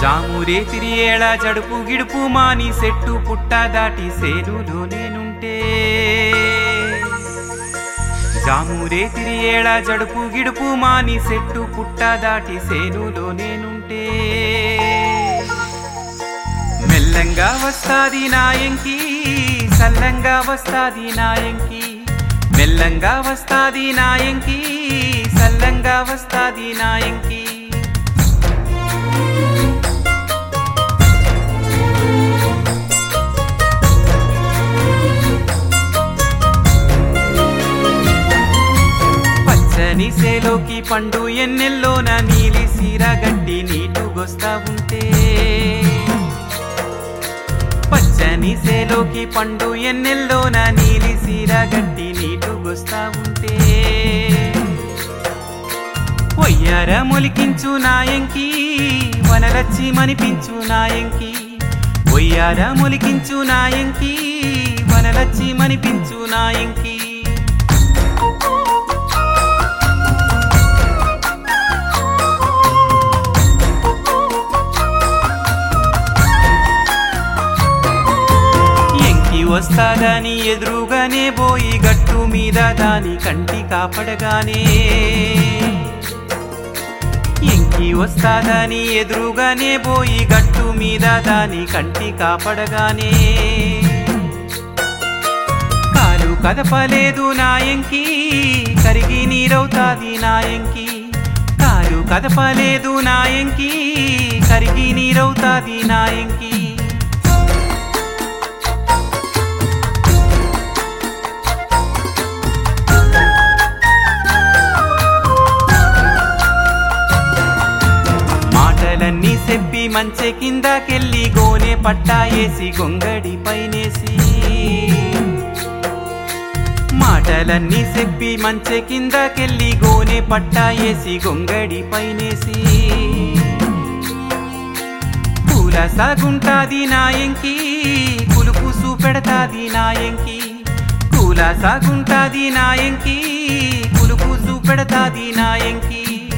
జామురే తిరియేళ జడుపు గిడుపు మాని సెట్టు పుట్ట దాటి సేనులో నేనుంటే జామురే తిరియేళ జడుపు గిడుపు మాని సెట్టు పుట్ట దాటి సేనులో నేనుంటే మెల్లంగా వస్తాది నాయంకి సల్లంగా వస్తాది నాయంకి మెల్లంగా వస్తాది నాయంకి సల్లంగా వస్తాది నాయంకి పచ్చని సేలోకి పండు ఎన్నెల్లోన నీలి సీర గడ్డి నీటుగొస్తా ఉంటే పచ్చని సేలోకి పండు ఎన్నెల్లోన నీలి సీర గడ్డి నీటుగొస్తా ఉంటే ఒయ్యార మొలికించు నాయంకి వనలచ్చి మనిపించు నాయంకి ఒయ్యార మొలికించు నాయంకి వనలచ్చి మనిపించు నాయంకి వస్తాదని ఎదురుగానే పోయి గట్టు మీద దాని కంటి కాపడగానే ఎంకి వస్తాదని ఎదురుగానే పోయి గట్టు మీద దాని కంటి కాపడగానే కాలు కదపలేదు నాయంకి కరిగి నీరవుతాది నాయంకి కాలు కదపలేదు నాయంకి కరిగి నీరవుతాది నాయంకి మాటలన్నీ చెప్పి మంచె కిందకెళ్ళి గోనె పట్టా వేసి గొంగడి పైనేసి మాటలన్నీ చెప్పి మంచె కిందకెళ్ళి గోనె పట్టా వేసి గొంగడి పైనేసి పూల సాగుంటాది నాయంకి కులుపు చూపెడతాది నాయంకి పూల సాగుంటాది నాయంకి కులుపు చూపెడతాది నాయంకి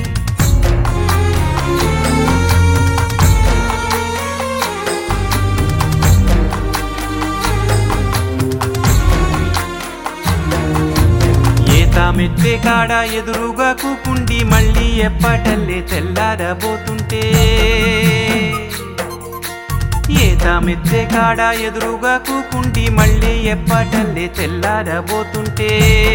మెట్టే కాడ ఎదురుగా కూకుండి మళ్ళీ ఎప్పటల్లే తెల్లారబోతుంటే మెత్తే కాడ ఎదురుగా కూకుండి మళ్ళీ ఎప్పటల్లే తెల్లారబోతుంటే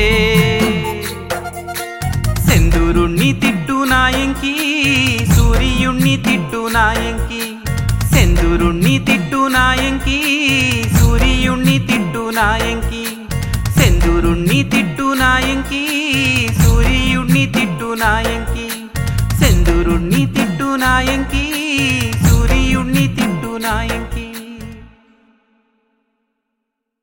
సెందురుణ్ణి తిట్టు నాయంకి సూర్యుణ్ణి తిట్టు నాయంకి సెందురుణ్ణి తిట్టు నాయంకి సూర్యుణ్ణి తిట్టు నాయంకి సెందురుణ్ణి తిట్టు నాయంకి సూర్యుణ్ణి తిట్టు నాయంకి సెందురుణ్ణి తిట్టు నాయంకి